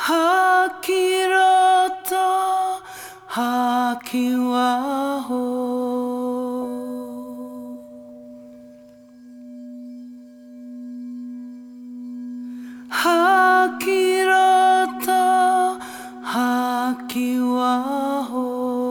Hakiroto Hakiwaho Hakiroto Hakiwaho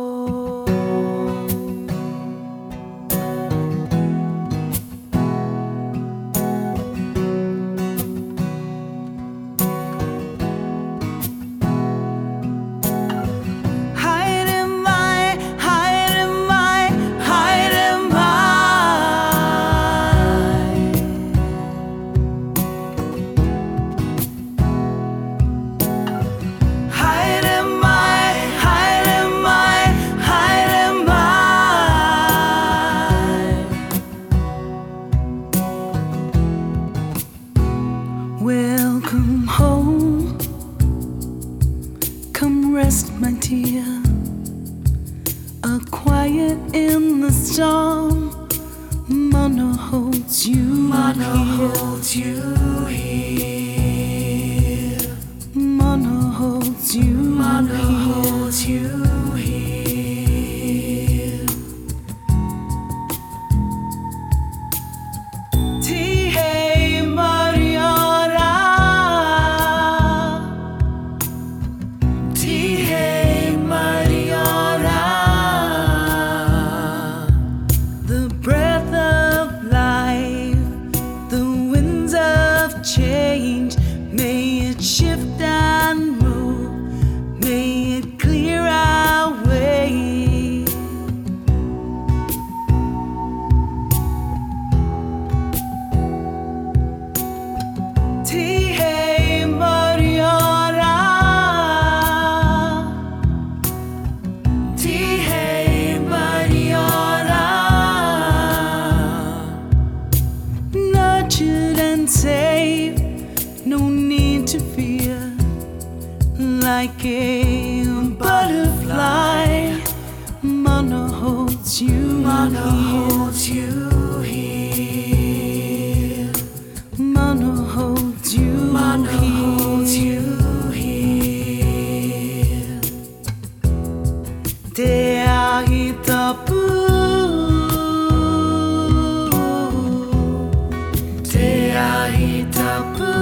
Welcome home, come rest my dear, a quiet in the storm. Mana holds you here. Mana holds you here. Tihe Mariora, Tihe Mariora, the breath of life, the winds of change. May it shift and move, may it clear our way. Tihe Mariora, Tihe Mariora, nurtured and safe, no need to fear. Like a butterfly, Mana holds you here. Mana holds you here. Te ahi tapu, te ahi tapu.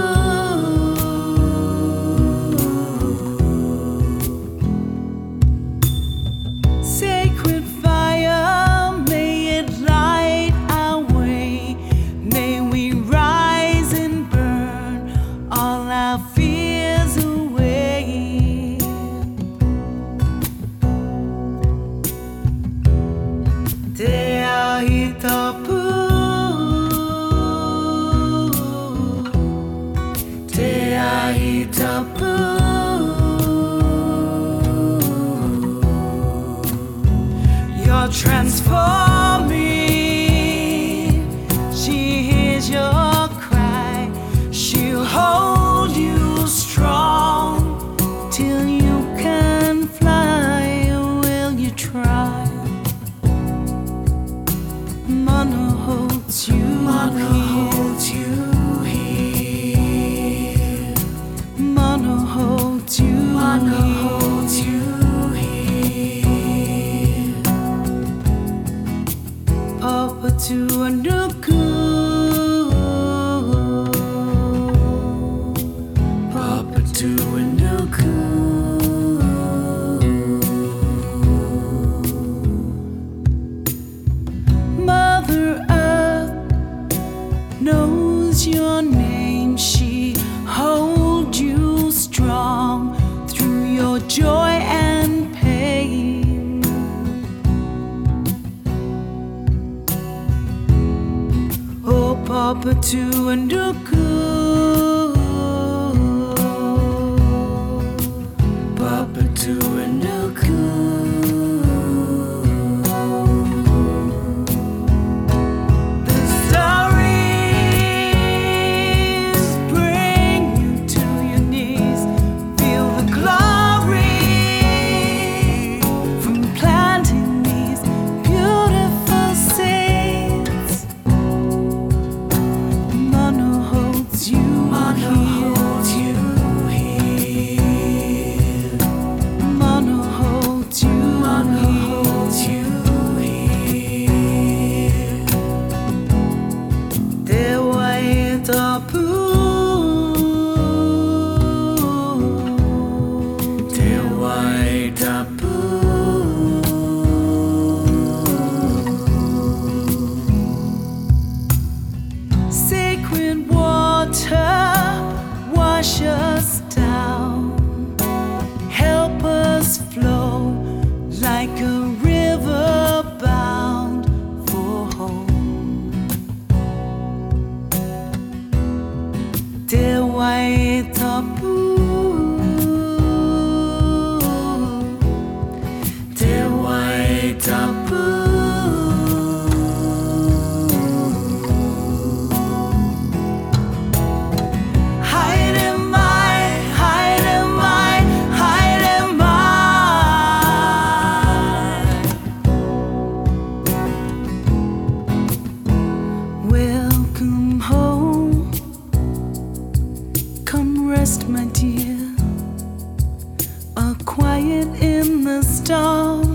Sacred fire, may it light our way. May we rise and burn all our fears away. Te ahi tapu, te ahi tapu. You're transforming. She hears your cry. She'll hold you strong till you can fly. Will you try? Mana holds you here. Mana holds you here. Papa to Anuku, Papa to Anuku. Mother Earth knows your name. She holds you strong through your joy and pain. Oh, Papa to Anuku, Papa to Anuku. The stories bring you to your knees. Feel the glory from planting these beautiful seeds. Mana us down, help us flow like a river bound for home. Te Waitapu, Te Waitapu. Welcome home, come rest, my dear, are quiet in the stars.